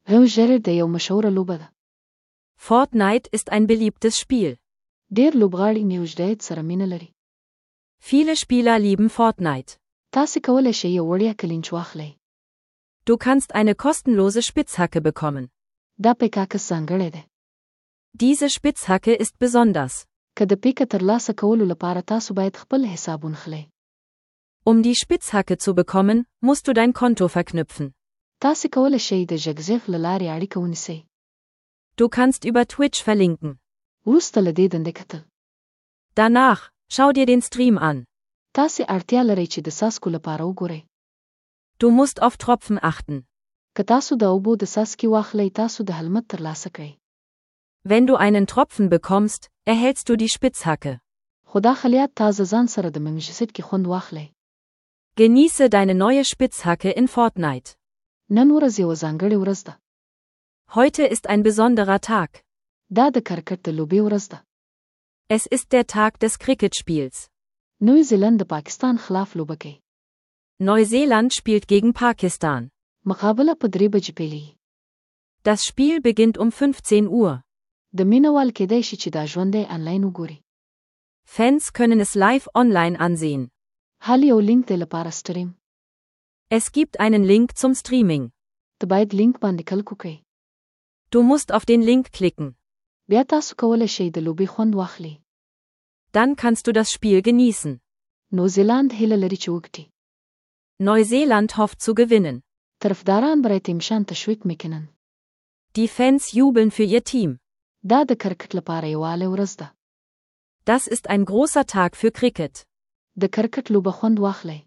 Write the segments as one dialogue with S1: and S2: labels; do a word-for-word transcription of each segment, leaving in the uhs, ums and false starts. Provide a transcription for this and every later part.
S1: Roger د یو مشهوره لوبه ده.
S2: Fortnite ist ein beliebtes Spiel.
S1: ډېر لوبغاړي نیوژډایت سره مینه لري.
S2: Viele Spieler lieben Fortnite.
S1: تاسو کولی شئ یو وړیا کلینچ واخلئ.
S2: Du kannst eine kostenlose Spitzhacke bekommen.
S1: دا پیکاکس ځانګړی دی.
S2: Diese Spitzhacke ist besonders.
S1: که د پیکه ترلاسه کولو لپاره تاسو باید خپل حساب ونښلئ.
S2: Um die Spitzhacke zu bekommen, musst du dein Konto verknüpfen.
S1: تاسو کولی شئ د ژغزغ له لارې اړیکه ونیسئ.
S2: Du kannst über Twitch verlinken.
S1: وروسته له دې دندې کتل.
S2: Danach, schau dir den Stream an.
S1: تاسو اړتیا لرئ چې د څاڅکو لپاره وګورئ.
S2: Du musst auf Tropfen achten.
S1: که تاسو د اوبو د څاڅکي واخلئ تاسو د هلمت ترلاسه کړئ.
S2: Wenn du einen Tropfen bekommst, erhältst du die Spitzhacke.
S1: خو دا خلیات تازه ځان سره د منجسد کې خوند واخلئ.
S2: Genieße deine neue Spitzhacke in Fortnite.
S1: نن ورځ یوه ځانګړې ورځ ده.
S2: Heute ist ein besonderer Tag.
S1: دا د کرکټ د لوبې ورځ ده.
S2: Es ist der Tag des Cricketspiels.
S1: نیوزیلند د پاکستان خلاف لوبه کوي.
S2: Neuseeland spielt gegen Pakistan.
S1: مقابله په درې بجې پیلېږي.
S2: Das Spiel beginnt um fünfzehn Uhr.
S1: د مینوال کېدای شي چې دا ژوندی آنلاین وګوري.
S2: Fans können es live online ansehen.
S1: هل یو لینک دی لپاره سټریم.
S2: Es gibt einen Link zum Streaming.
S1: ته باید لینک باندې کلک وکړئ.
S2: Du musst auf den Link klicken.
S1: بیا تاسو کولی شئ د لوبې خوند واخلئ.
S2: Dann kannst du das Spiel genießen.
S1: نیوزیلند هیله لري چې وګټي.
S2: Neuseeland hofft zu gewinnen.
S1: طرفداران برای تیمشان تشویق میکنن.
S2: Die Fans jubeln für ihr Team.
S1: دا د کرکټ لپاره یواله ورځ ده.
S2: Das ist ein großer Tag für Cricket.
S1: د کرکټ لوبه خوند واخلئ.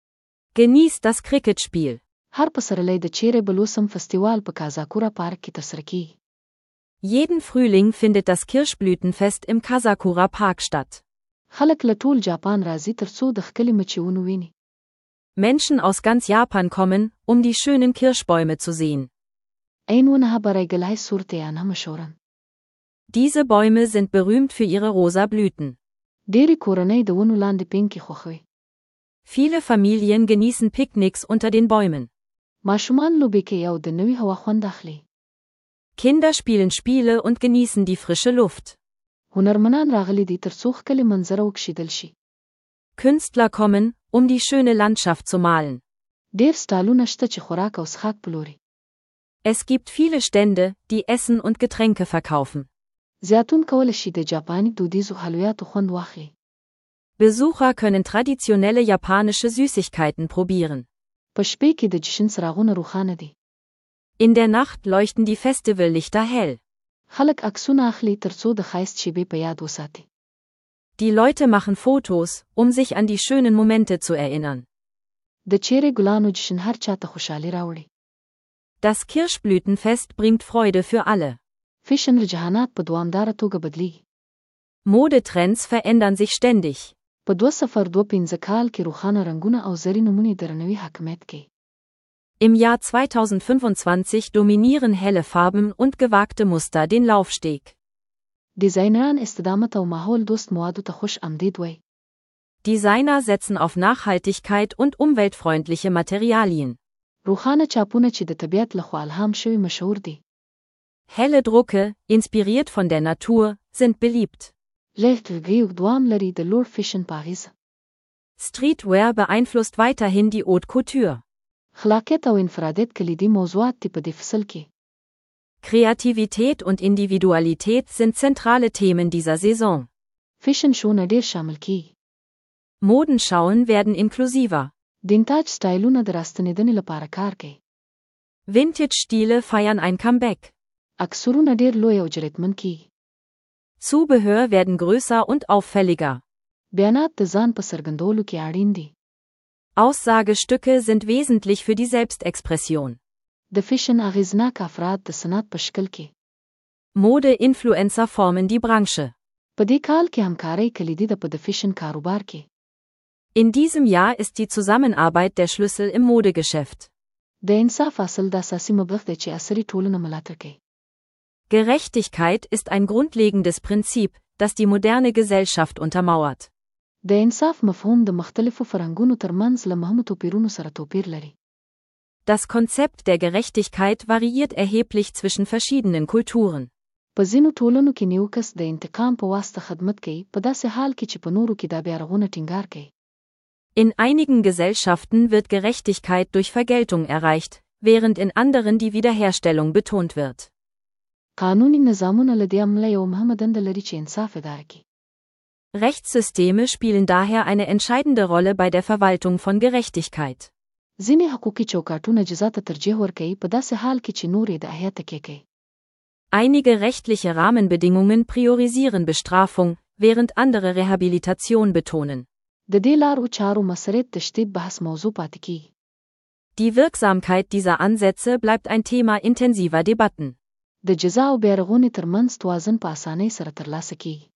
S2: Genießt das Cricketspiel.
S1: هر پسرلی د چیرې بلوسم فستیوال په کازاکورا پارک کې ترسره کیږي.
S2: Jeden Frühling findet das Kirschblütenfest im Kasakura Park statt.
S1: خلک له ټول جاپان راځي ترڅو د ښکلي مچۍ ونو ویني.
S2: Menschen aus ganz Japan kommen, um die schönen Kirschbäume zu sehen.
S1: اینونها برای گلای صورتیان هم مشهورن.
S2: Diese Bäume sind berühmt für ihre rosa Blüten.
S1: ډېری کورنۍ د ونو لاندې پینکې خوښوي.
S2: Viele Familien genießen Picknicks unter den Bäumen.
S1: ماشومان لوبې کوي او د نوې هوا خوند اخلي.
S2: Kinder spielen Spiele und genießen die frische Luft.
S1: هنرمنان راغلي دي ترڅو ښکلې منظره وکښیدل شي.
S2: Künstler kommen, um die schöne Landschaft zu malen.
S1: ډېر سټالونه شته چې خوراک او څښاک پلوري.
S2: Es gibt viele Stände, die Essen und Getränke verkaufen.
S1: زیاتون کولی شي د جاپاني دودیزو حلویاتو خوند واخلي.
S2: Besucher können traditionelle japanische Süßigkeiten probieren.
S1: په شپې کې د جشن څراغونه روښانه دي.
S2: In der Nacht leuchten die Festivallichter hell.
S1: خلک عکسونه اخلي ترڅو د ښایست شیبې په یاد وساتي.
S2: Die Leute machen Fotos, um sich an die schönen Momente zu erinnern.
S1: د چیرې ګلانو جشن هر چاته خوشحالي راوړي.
S2: Das Kirschblütenfest bringt Freude für alle.
S1: فیشن رجحانات په دوامداره توګه بدلیږي.
S2: Modetrends verändern sich ständig.
S1: په دوه صفر دوه پنځه کال کې روښانه رنګونه او زري نومونه درنوي حاکمیت کوي.
S2: Im Jahr zweitausendfünfundzwanzig dominieren helle Farben und gewagte Muster den Laufsteg.
S1: ډیزاینران استدامت او ماحول دوست موادو ته خوش آمدید وایي.
S2: Designer setzen auf Nachhaltigkeit und umweltfreundliche Materialien.
S1: روښانه چاپونه چې د طبیعت لخوا الهام شوي مشهور دي.
S2: Helle Drucke, inspiriert von der Natur, sind beliebt.
S1: ژغږي اوږدوام لري د لوړ فیشن په اغیزه.
S2: Streetwear beeinflusst weiterhin die Haute Couture.
S1: خلاقیت او انفرادیت کلیدي موضوعات دي په دې فصل کې.
S2: Kreativität und Individualität sind zentrale Themen dieser Saison.
S1: فیشن شوونه ډېر شامل کیږي.
S2: Modenschauen werden inklusiver.
S1: دینتاج سټایلونه د راستنېدنې لپاره کار کوي.
S2: Vintage-Stile feiern ein Comeback.
S1: اکثرونه ډېر لوی او جرأتمن کیږي.
S2: Zubehör werden größer und auffälliger.
S1: بیانات د ځان په څرګندولو کې اړین دي.
S2: Aussagestücke sind wesentlich für die Selbstexpression.
S1: د فیشن اغیزناک افراد د صنعت په شکل کې.
S2: Mode-Influencer formen die Branche.
S1: په دې کال کې همکارۍ کلیدي ده په د فیشن کاروبار کې.
S2: In diesem Jahr ist die Zusammenarbeit der Schlüssel im Modegeschäft.
S1: د انصاف اصل د اساسي مبلغ دی چې عصري ټولنه ملاتړ کوي.
S2: Gerechtigkeit ist ein grundlegendes Prinzip, das die moderne Gesellschaft untermauert.
S1: د انصاف مفهوم د مختلفو فرهنګونو ترمنځ له مهمو توپیرونو سره توپیر لري.
S2: Das Konzept der Gerechtigkeit variiert erheblich zwischen verschiedenen Kulturen.
S1: په ځینو ټولنو کې نیو کس د انتقام په واسطه خدمت کوي په داسې حال کې چې په نورو کې دا بیا رغونه ټینګار کوي.
S2: In einigen Gesellschaften wird Gerechtigkeit durch Vergeltung erreicht, während in anderen die Wiederherstellung betont wird.
S1: قانوني نظامونه له دې امله یو مهمه دنده لري چې انصاف اداره کړي.
S2: Rechtssysteme spielen daher eine entscheidende Rolle bei der Verwaltung von Gerechtigkeit.
S1: ځینې حقوقي چوکاټونه جزا ته ترجیح ورکوي په داسې حال کې چې نور یې د احیا تکیه کوي.
S2: Einige rechtliche Rahmenbedingungen priorisieren Bestrafung, während andere Rehabilitation betonen.
S1: د دې لارو چارو مسرت تشدید بحث موضوع پاتې کیږي.
S2: Die Wirksamkeit dieser Ansätze bleibt ein Thema intensiver Debatten.
S1: د جزا او بیرغونې ترمنځ توازن په اسانۍ سره ترلاسه کیږي.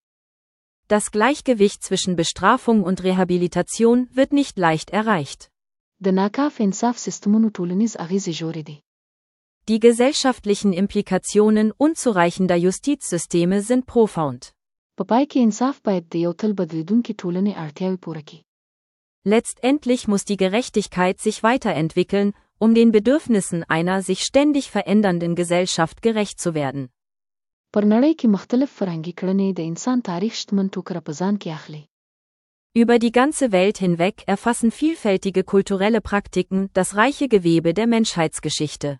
S2: Das Gleichgewicht zwischen Bestrafung und Rehabilitation wird nicht leicht erreicht.
S1: د ناکاف انصاف سیستمونو ټولنیز اغیزې ژورې دي.
S2: Die gesellschaftlichen Implikationen unzureichender Justizsysteme sind profound.
S1: په پای کې انصاف باید د یو تل بدلیدونکي ټولنې اړتیاوې پوره کړي.
S2: Letztendlich muss die Gerechtigkeit sich weiterentwickeln, um den Bedürfnissen einer sich ständig verändernden Gesellschaft gerecht zu werden.
S1: پر نړۍ کې مختلف فرهنګي کړنې د انسان تاریخ شتمن ټوکره په ځان کې اخلي.
S2: Über die ganze Welt hinweg erfassen vielfältige kulturelle Praktiken das reiche Gewebe der Menschheitsgeschichte.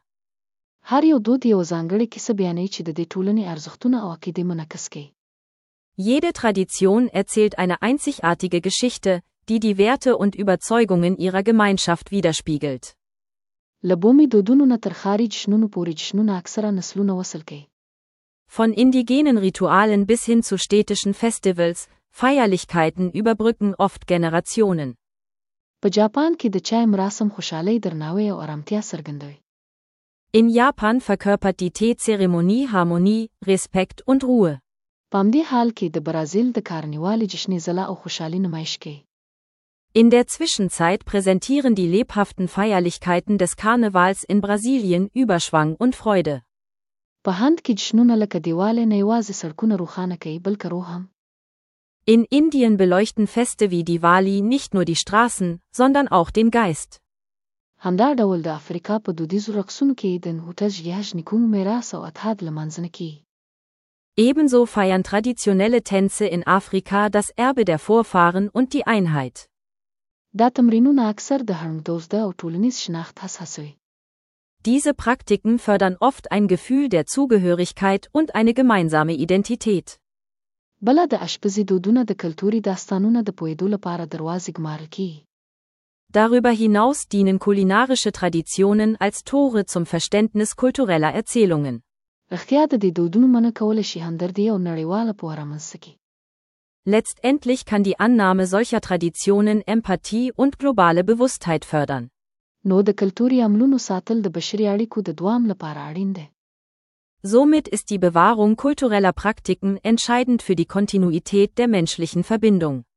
S1: هر یو دود یو ځانګړی کیسه بیانوي چې د دې ټولنې ارزښتونه او عقیدې منعکس کوي.
S2: Jede Tradition erzählt eine einzigartige Geschichte, die die Werte und Überzeugungen ihrer Gemeinschaft widerspiegelt.
S1: له بومي دودونو نه تر ښاري جشنونو پورې جشنونه اکثره نسلونه وصل کوي.
S2: Von indigenen Ritualen bis hin zu städtischen Festivals, Feierlichkeiten überbrücken oft Generationen.
S1: په جاپان کې د چای مراسم خوشحالۍ درناوی او آرامتیا څرګندوي.
S2: In Japan verkörpert die Teezeremonie Harmonie, Respekt und Ruhe.
S1: په همدې حال کې د برازیل د کارنیوالې جشنې ځلا او خوشحالي نمایش کوي.
S2: In der Zwischenzeit präsentieren die lebhaften Feierlichkeiten des Karnevals in Brasilien Überschwang und Freude.
S1: په هند کې جشنونه لکه دیوالی نه یوازې سړکونه روښانه کوي بلکې روح هم.
S2: In Indien beleuchten Feste wie Diwali nicht nur die Straßen, sondern auch den Geist.
S1: همدا ډول د افریقا په دودیزو رقصونو کې د نهوتج یهج نیکونو میراث او اتحاد لمانځنه کیږي.
S2: Ebenso feiern traditionelle Tänze in Afrika das Erbe der Vorfahren und die Einheit.
S1: دا تمرینونه اکثر د هرمدوزده او ټولنیز شناخت حساسوي.
S2: Diese Praktiken fördern oft ein Gefühl der Zugehörigkeit und eine gemeinsame Identität.
S1: بله د اشپزي دودونه د کلتوري داستانونو د پوهېدو لپاره دروازې ګمارل کیږي.
S2: Darüber hinaus dienen kulinarische Traditionen als Tore zum Verständnis kultureller Erzählungen.
S1: رښتیا د دې دودونو منع کولی شي همدردي او نړیواله پوهه رامنځته کړي.
S2: Letztendlich kann die Annahme solcher Traditionen Empathie und globale Bewusstheit fördern.
S1: نو د کلتوري عملونو ساتل د بشري اړیکو د دوام لپاره اړین دی.
S2: Somit ist die Bewahrung kultureller Praktiken entscheidend für die Kontinuität der menschlichen Verbindung.